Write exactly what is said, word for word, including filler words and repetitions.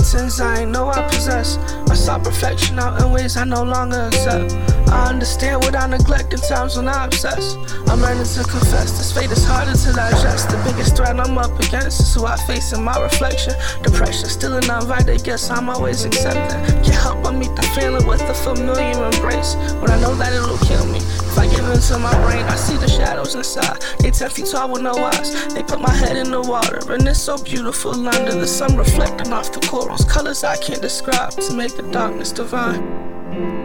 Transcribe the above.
skeletons I ain't know I possess. I saw perfection out in ways I no longer accept. I understand what I neglect in times when I obsess. I'm learning to confess, this fate is harder to digest. The biggest threat I'm up against is who I face in my reflection. Depression, still an uninvited guess I'm always accepting. Can't help but meet the feeling with a familiar embrace, when I know that it'll kill me. If I get into my brain, I see the shadows inside. They ten feet tall with no eyes. They put my head in the water, and it's so beautiful under the sun reflecting off the corals. Colors I can't describe to make the darkness divine.